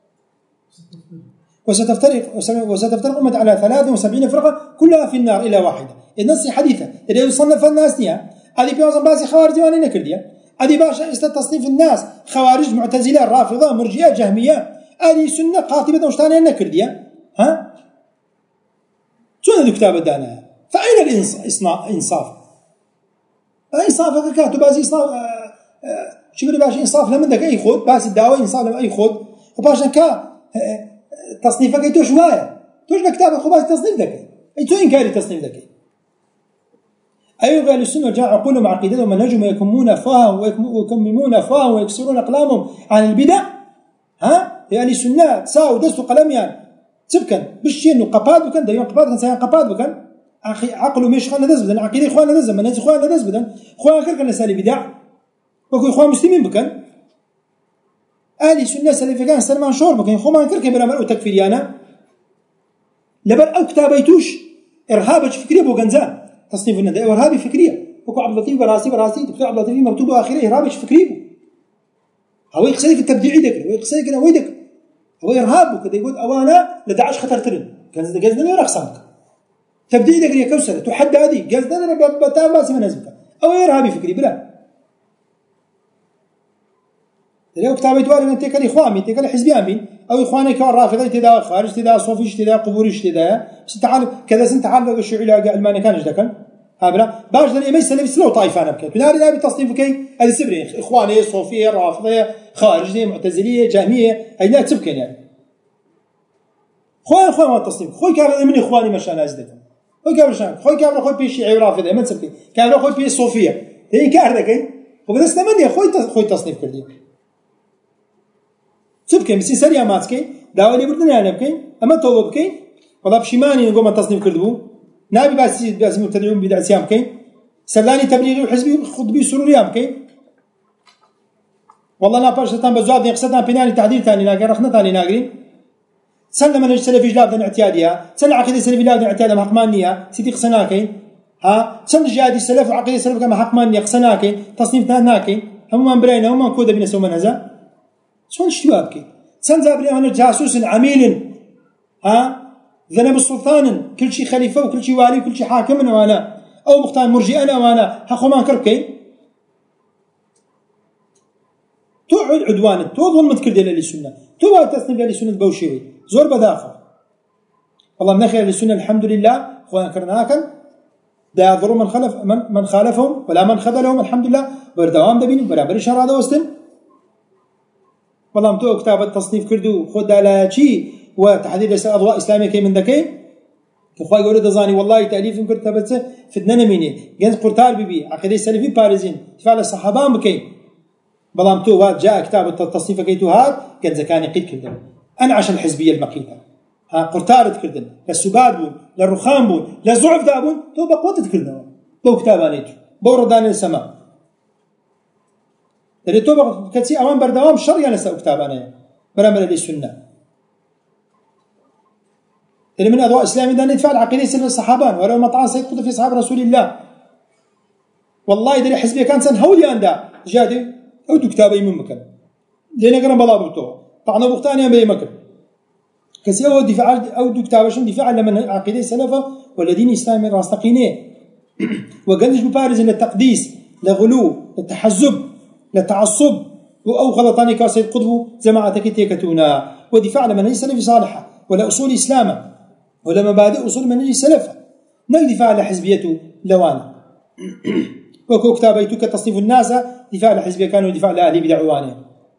وستفترق وستفترق امه على ثلاث وسبعين فرقه كلها في النار الا واحده النص حديثه اللي يصنف الناس نيا هذه بيوزن باسي خوارج وانا نكرديا أدي باشا است تصنيف الناس خوارج معتزلة رافضة مرجئة جهمية أهل سنة قاطبة وشتانين نكردية ها شو هذا كتاب دانا فأين الإنصاف؟ إنصافك كاتو بازي إنصاف شو بدي باشا إنصاف لمن دك أي خود باس الدعوة إنصاف لمن أي خود وباشا كا تصنيفك أي توش وايا توش لكتاب أخو باس تصنيف دك أي تو إنكاري تصنيف دك أيها أهل السنة والجماعة عقولهم عقيدتهم منهجهم يكمون أفواههم ويكممون أفواههم ويكسرون أقلامهم عن البدع ها يعني السنة ساو دستوا قلم يعني تبكن بالشين وقباد بكن ده يوم قباد كان سيان قباد بكن أخي عقله مش خوانا دز بدن عقيدة إخوانا دز من ناس إخوانا دز بدن إخوانا كل كان سالي بدع وكو إخوان مسلمين بكن أهل السنة سلفي كان سلمان شور بكن إخوان كل كان برامل وتكفيريانا لبل أو كتابيتوش إرهابش فكرية بوغنزان تصنيف النداء إرهابي فكرية وكو عبد اللطيف براسي براسي دكتور عبد اللطيف مكتوب آخره إرهابش فكريه هو يقصدك التبديعي ذكر هو يقصدك أنا ويدك هو إرهاب وكذا يقول أوانا لدعش خطر ترن قصد قصدنا ولا أقسامك تبديعي ذكر يا كوسر تحدى هذه قصدنا أنا بتام باسي من أزمك أو إرهابي فكري بلا اليوم كتابي تواري من تلك الإخوان من تلك الحزبيان بين أو إخوانك الرافضة تدا خارج تدا صوفيش تدا قبوريش تدا ستعال كذا سنتعال الشيوعي لا الماني كانش ذكر هابنا باش ذا يميز سلف سلو طائفة أنا بكت بناري ذا بالتصنيف كي هذه سبرين إخواني صوفية رافضة خارجية معتزلية جهمية هاي لا تبكن يعني خوان خوان ما التصنيف خوي كابر من إخواني مشان أزدك خوي كابر شان خوي كابر خوي بيش شيعي رافضة ما تسبي كابر خوي بيش صوفية هي كارده كي وبدرس ثمانية خوي خوي تصنيف كردي تبكن بس سريع ماسكي داولي بردنا يعني بكين أما توبة بكين والله بشيماني نقوم التصنيف كردبو نابي باسي باسي مبتدعون بدع سيام كين سلاني تبليغي وحزبي خطبي سروريام كين والله لا باش تام بزواد يقصدنا بيناني تعديل ثاني ناقر رخنا ثاني ناقرين سلم من السلفي جلاب ذن اعتيادها سل عقيدة السلفي جلاب ذن اعتيادها محقمانية سيدي قصنا كين ها سل جهاد السلف وعقيدة السلف كما حقمانية قصنا كين تصنيف ثاني كين هم من برينا هم من كودا بين سو من هذا شلون اشتباب كين سل زابري أنا جاسوس عميل ها ذنب السلطان كل شيء خليفة وكل شيء والي وكل شيء حاكم وانا أو مختار مرجئ أنا وانا حقو ما كربكين توعد عدوان تو ظلم تكرد إلى السنة تو تصنيف إلى السنة بوشيوي زور بداخل والله من خير السنة الحمد لله خوان كرناكن دا يضر من خلف من, من خالفهم ولا من خذلهم الحمد لله بردوام دبين برابر شرادة وستن والله متو كتاب التصنيف كردو خد على شيء وتحديد أضواء إسلامية كي من ذكي كخواي يقول دزاني والله تأليف كتبته في النميني جنس قرطار بيبي عقيدة السلفي باريزين تفعل الصحابان بكي بلام تو واد جاء كتاب التصنيف كيتو هاد كان زكاني قيد كردن أنعش الحزبية المقيتة ها قرطار تكردن للسباد بون للرخام بون للزعف دابون تو بقوة تكردن بو كتابانيتو بو ردان السماء اللي تو بقى كتسي أوان بردوام شريا نسأو كتابانية برامل للسنة اللي من أضواء إسلامي ده ندفع العقيدة سلف الصحابان ولو مطعن سيد قطب في صحابة رسول الله والله إذا حزبي كان سن هولي عنده جادي أو دو كتابي من مكان لأن كان بلا بطوه طعنا بختانيا بأي مكان كسي أو دفاع أو دو كتابشون دفاع لمن عقيدة سلفة والذين إسلامي راستقينيه وقالش ببارز إن التقديس لغلو للتحزب للتعصب أو غلطاني كسيد قطب جماعتك تيكتونا ودفاع لمن ليس سلفي صالحة ولا أصول إسلامه ولا مبادئ أصول منهج السلف نك دفاع على حزبيته لوانا وكو كتابيتك تصنيف الناس دفاع على حزبية كانوا دفاع على أهل بدعوانه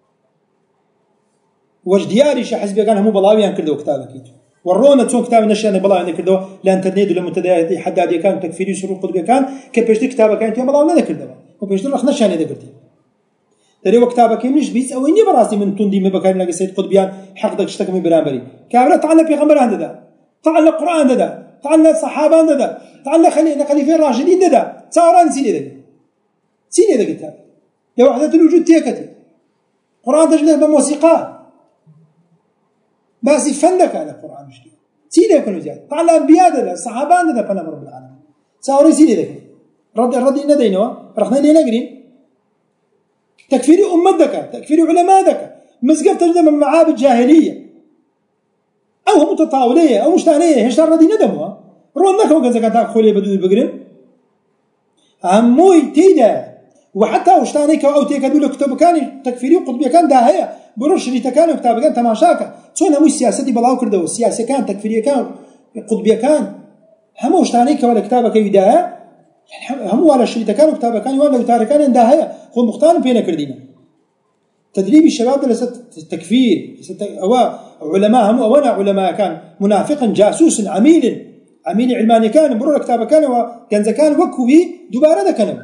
واش دياري شا حزبية كان هم بلاويان كردو كتابك ورونا تون كتاب نشأنا بلاويان كردو لانترنت ولا منتدى حدادي كان تكفيري سرور قطبي كان كبشت كتابك كان تيوم بلاويان كردو وبشت رخ نشأنا ذكرتي ترى وكتابك مش بيس أو إني براسي من تندي مبكر لقى سيد قطبيان حقدك اشتكى من برامبري كابلا تعال في غمر هذا تعال القرآن هذا تعال الصحابة هذا تعال خلي خليفة الراشدين هذا صاران سيني ذا سيني ذا كتاب يا وحدة الوجود تيكتي قرآن تجلس بموسيقى بس يفندك على القرآن مش كده سيني يكونوا زيادة تعال الأنبياء هذا الصحابة هذا فنم رب العالمين صاروا سيني ذا رد رد إن دينه رخنا لينا قرين تكفيري أمتك تكفيري علماء ذاك مسقط تجد من معابد جاهلية أو متطاولية أو مشتانية هشتار ردي ندموا رون ذاك وقت زكاة خولي بدو البقرين عموي تيدا وحتى وشتانيك أو تيكدوا له كتاب كان تكفيري وقطبي كان ده هي بروش اللي تكانوا كتاب كان تماشاك شون هم السياسة بلاو كردوا السياسة كان تكفيري كان قطبي كان هم وشتانيك ولا كتابك يداه هم ولا شيء تكانوا كتاب كان ولا تاركان ده هي هو مختار بيننا كردينا تدريب الشباب ليس تكفير أو علماء هم أولا علماء كان منافقا جاسوس عميل عميل علماني كان برور كتاب كان وكنز كان وكوي دوباره ده كان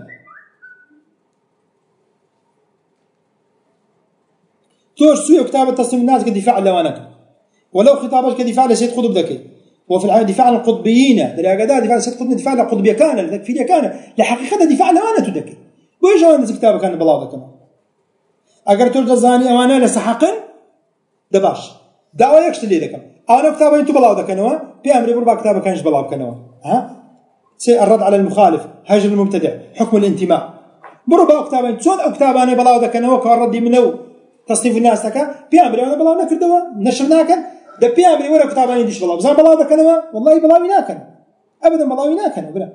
توش سوي كتاب تصميم الناس كدفاع لوانك ولو خطابك كدفاع لسيد قطب ذكي وفي الحال دفاع عن القطبيين دراجة دفاع لسيد قطب دفاع لقطبية كان التكفيرية كان لحقيقة دفاع لوانته ذكي بويش هو الناس كتاب كان بلاده كمان اگر تو جزاني اوانا لسحقن دباش دعوه يكشتلي دكم انا كتابين تو بلاو دكنوا بامر بربع كتابه كانش بلاو كنوا ها سي الرد على المخالف هجر المبتدع حكم الانتماء بربع كتابين صوت او كتاب انا بلاو دكنوا كرد منو تصنيف الناس تك بامر انا بلاو نكردوا نشرناك ده بامر ورا كتابين ديش بلاو زين بلاو دكنوا والله بلاو ناكن ابدا بلاو ناكن بلا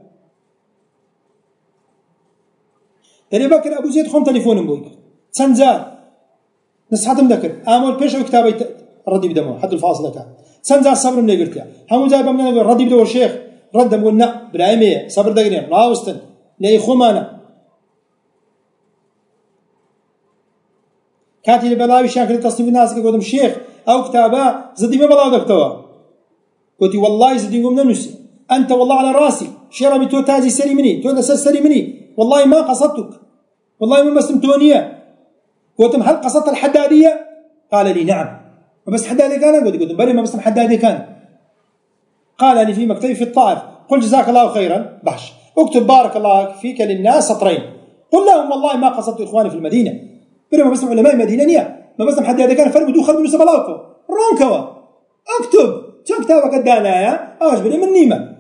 تري بكر ابو زيد خم تليفون بوي سنزار نصحتم ذكر امول بيش كتابي ردي بدمه حد الفاصله كان سنزار صبر من قلت هم جايب من نقول ردي بدو الشيخ رد نقول لا برايميه صبر دقيقه راوستن لي خمانه كاتي بلاوي شكل تصنيف الناس قدام الشيخ او كتابه زدي ما بلاو دكتوا قلت والله زدي قمنا نسي انت والله على راسي شربي تو تاجي سري مني تو اساس سري مني والله ما قصدتك والله ما مسمتونيه قلت هل قصدت الحداديه قال لي نعم بس حدادي كان قلت قلت بلي ما بس حدادي كان قال لي في مكتبي في الطائف قل جزاك الله خيرا بحش اكتب بارك الله فيك للناس سطرين قل لهم والله ما قصدت اخواني في المدينه بلي ما بس علماء المدينه نيه ما بس حدادي كان فرق بدو خرب سبلاوكو رونكوا اكتب شو كتابك قدانا يا اش بلي من نيمه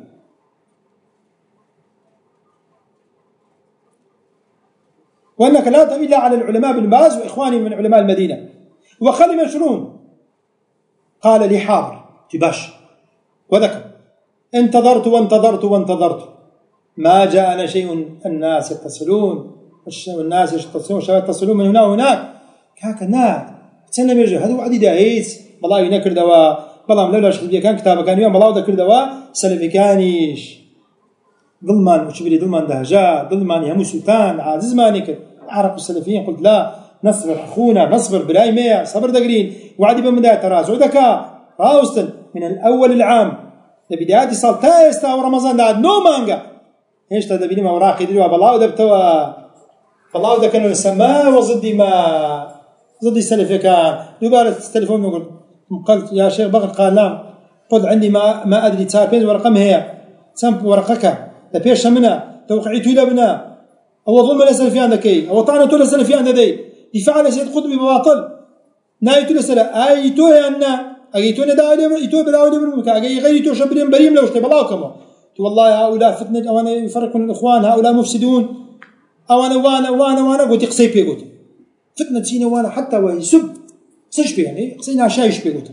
وانك لا تبي الا على العلماء بن باز واخواني من علماء المدينه وخلي منشرون قال لي حاضر تباش وذكر انتظرت وانتظرت وانتظرت ما جاءنا شيء الناس يتصلون الناس يتصلون يتصلون من هنا وهناك كاكنا تسنى بيجي هذا وعدي دايس والله ينكر دواء والله ملولا شخصية كان كتابه كان يوم والله ذكر دواء سلفي كانيش ظلمان وشبلي ظلمان دهجاء ظلمان يا سلطان عزيز مانك عرف السلفيين قلت لا نصبر اخونا نصبر بلاي مية صبر دقرين وعدي بمدى تراجع ذكاء راوستن من الاول العام لبداية صار تايستا ورمضان داد نو مانجا ايش تدبي لي ما وراقي دلوا بالله ودبتوا بالله ده كانوا السماء وضدي ما ضدي السلف كان دوباره التليفون يقول قلت يا شيخ بغل قال لا قل عندي ما ما ادري تابين ورقم هي سم ورقك لبيش منها توقعيت لبنا هو ظلم السلفي عندك اي هو طعنه تو السلفي عندك دي دفاع سيد قطبي بباطل نايتو لسلا ايتو ان ايتو نداولي ايتو بداولي من اي غيرتو شبرين بريم لو اشتبلاكم والله هؤلاء فتنه او انا يفرقون الاخوان هؤلاء مفسدون او انا وانا وانا وانا قلت قصيبي قلت فتنه سينا وانا حتى ويسب سش يعني سينا شايش بيقول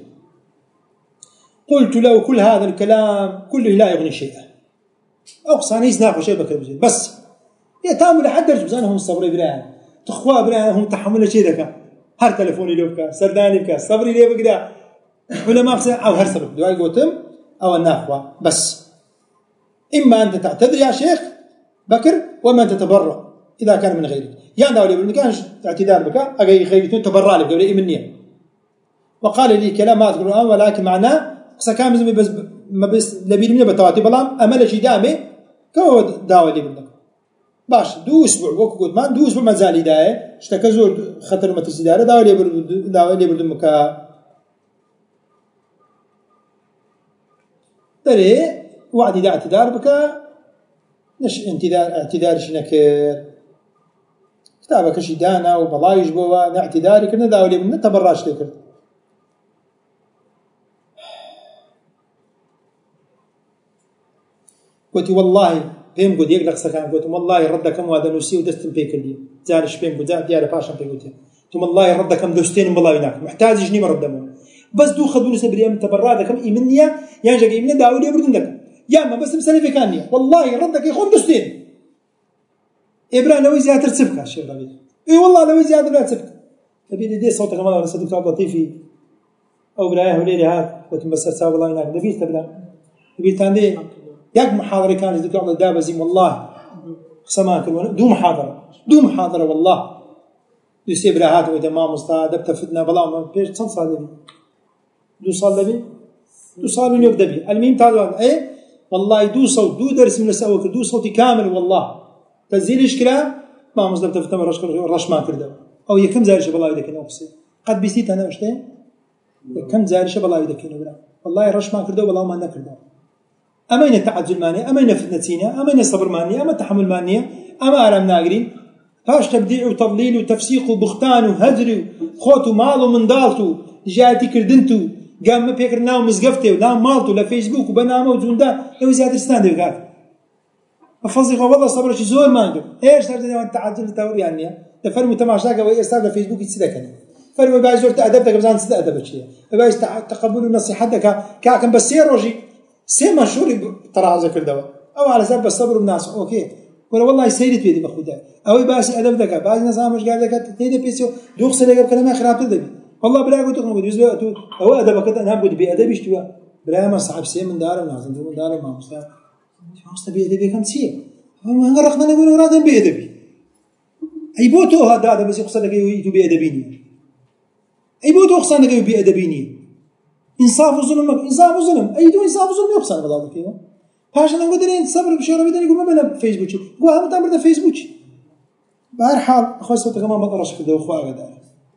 قلت له كل هذا الكلام كله لا يغني شيئا اقصى نيس ناقش شيء بكر بس يا تامل لحد درجه بزانهم الصبر ابراهيم تخوا ابراهيم تحمل شيء ذاك هر تليفوني لوكا سرداني بك صبري لي بكذا ولا ما بصير او هر سبب دواي قوتم او الناخوه بس اما انت تعتذر يا شيخ بكر وما انت تتبرع اذا كان من غيرك يا داولي ما كانش اعتذار بك اجي خيرتو تبرع لك دولي مني وقال لي كلام ما اذكره ولكن معناه سكام بس ما بس لبيد مني بتواتي بلام امل شي دامي كو داولي منك باش دو اسبوع وكو قلت ما دو اسبوع ما زال داي اشتكى زور خطر ما تسداره داولي داولي بدمك ترى وعدي دا اعتذار بك نش انتظار اعتذار شنكر كتابك شي دانا وبلايج بوا نعتذاري كنا داولي من تبراش لك قلت والله بهم قد يقلق سكان قلت والله ردكم وهذا نسي ودستم بيك اللي زارش بهم قد ديار باشا بيك قلت ثم والله ردكم دوستين بالله هناك محتاج يجني مردمه بس دو خذوا سبري ام تبرع لكم ايمنيا يعني جاي ايمنيا داولي يبردن لك يا ما بس مسلفي كاني والله ردك يخون دوستين إبراهيم لو زيادة تسبك الشيخ ربيع إي والله لو زيادة لا تسبك تبي لي صوتك ما ولا صوتك لطيفي أو برايه وليلي هات وتمسر ساب الله يناك نبي تبلا نبي تاندي ياك محاضرة كان يدك على دابزيم والله سماك دو محاضرة دو محاضرة والله يسيب راهات وتمام مستعد بتفتنا بلا ما بيش صل صلي دو صلي دو صلي يبدأ به المهم تعالوا إيه والله دو صوت دو درس من السوق دو صوتي كامل والله تزيل إشكال ما مصدر تفتنا رش رش ما كرده أو يكم زارش بالله يدك أنا أقصي قد بيسيت أنا أشتى كم زارش بالله يدك أنا والله رش ما كرده والله ما نكرده أمين التعجل ماني أمين فتنتينا أمين الصبر ماني أما التحمل ماني أما أرام ناقرين فاش تبديع وتضليل وتفسيق وبختان وهجر خوت ومال ومن دالتو جاتي كردنتو قام ما بيكر ناو مزقفته وناو مالتو لا فيسبوك وبنامه وجوندا لو زيادة ستاندر قال أفضل والله صبر شي زور ما عندهم إيش صار جنا التعجل توري عني تفرموا تماشاك ويستعمل على فيسبوك يتصدقني فرموا باي زور تأدبتك بزان تصدق أدبك شيء باي تقبلوا نصيحتك كأكن بس يروجي سي مشهور ترى هذا كردوا أو على سبب الصبر والناس أوكي ولا والله سيرت بيدي بخدها أو باسي أدبتك باي ناس مش قاعد لك تيجي بيسيو دوخ سلك بكلام خراب تدبي والله بلا قلت لكم قلت يزلوا هو أدبك أنا قلت بأدب يشتوا بلا ما صعب سي من دار الناس من دار ما مستوى مستوى بأدبي كم سي ما نقرأنا نقول ورادم بأدبي أي بوتو هذا هذا بس يقصد لك يتو بأدبيني أي بوتو يقصد لك بأدبيني إنصاف وظلم إنصاف وظلم أي دو إنصاف وظلم يقصد بذلك كذا فاش أنا قلت لين صبر بشهر بدني يقول ما بنا فيسبوك قول هم تعمل ده فيسبوك بهالحال أخوي صوتك ما مطرش كده وأخوي قدام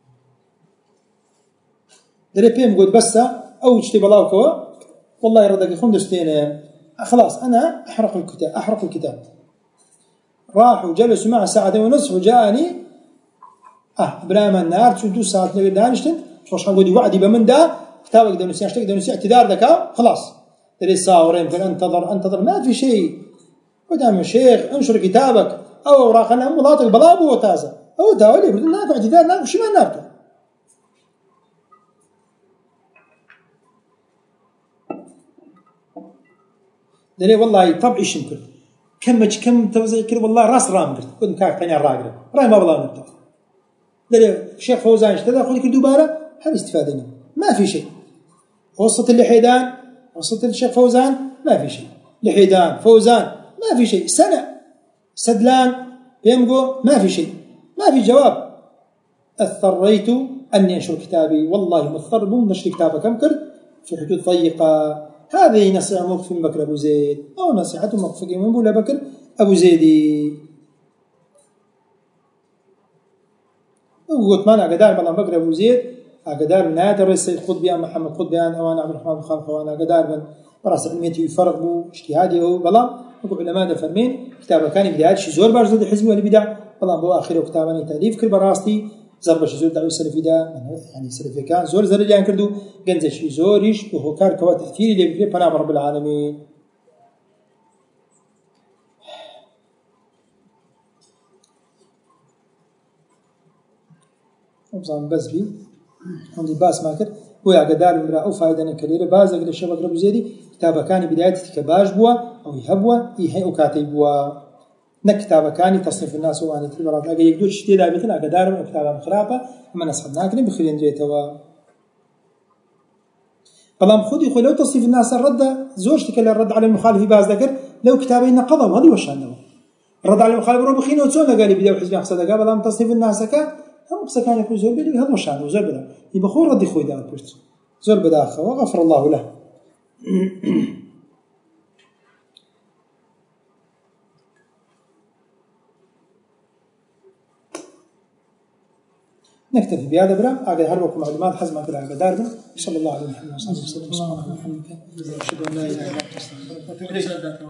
دري بيم قلت بس أو تشتي بلاوكوا والله يردك خمدستين خلاص أنا أحرق الكتاب أحرق الكتاب راحوا جلسوا معه ساعتين ونصف وجاءني اه برام النار تشدو ساعات لقد دانشتن شوش هنقول وعدي بمن دا كتابك ده نسي اشتك ده نسي اعتذار دكا خلاص دري صاورين يمكن انتظر انتظر ما في شيء قدام الشيخ انشر كتابك او اوراقنا ملاطق بلابو وتازه او داولي بدنا ناكو اعتذار ناكو شي ما ناكو دري والله طبعي شمكر كم كم توزيع كده والله راس رام درت كنت كاك ثاني الراجل راي ما بلا نبدا دري الشيخ فوزان اشترى خذ كل دوباره هل استفادني ما في شيء وسط اللحيدان وسط الشيخ فوزان ما في شيء لحيدان فوزان ما في شيء سنة سدلان بيمقو ما في شيء ما في جواب اضطريت أني أنشر كتابي والله مضطر بو نشر كتابه كم كرت في حدود ضيقة هذه نصيحة موقف من بكر أبو زيد أو نصيحة موقف من بولا بكر أبو زيدي وقلت مانا قدار بلان بكر أبو زيد قدار من نهاية الرئيس سيد قطبي محمد قطبي أوان عبد الرحمن الخالق وأنا قدار من براس علميتي يفرق بو اجتهادي أو بلان وقل علماء فرمين كتابه كان بدايات شي زور بارز ضد حزبي والبدع بلان بو آخره كتاباني تأليف كل براستي زرب شي زور دعوة السلفي دا يعني السلفي كان زور زر اللي كردو جنز شي زوريش وهو كار كوا تأثيري اللي بفيه بنام رب العالمين وبزان بس بي عندي باس ما كرت ويا قدار من أو فائدة كبيرة باز أقول الشباب رب زيدي كتابه كان بداية كباج بوا أو يهبوا يهي أو كاتب بوا نكتابه كان تصنيف الناس وأنا تبرع أجي يقدر شتى ده مثل قدار من كتابه خرابة أما نصحنا لكن بخيرين جيتوا طالما خذي خلوا تصنيف الناس الرد زوج تكلم الرد على المخالف باز ذكر لو كتابين نقضوا هذه وش عنده الرد على المخالف روح بخينه وتسونا قال لي بدأ حزب أحسن قال طالما تصنيف الناس كا هم بس كان يكون زول بدي هذا وش عنده زول بدأ يبقى خور رد خوي ده بيرت زول بدأ أخ وغفر الله له نكتفي بهذا برا أقدر هربكم معلومات حزم أقدر على قدارنا صلى الله عليه وسلم وصلى الله عليه وسلم.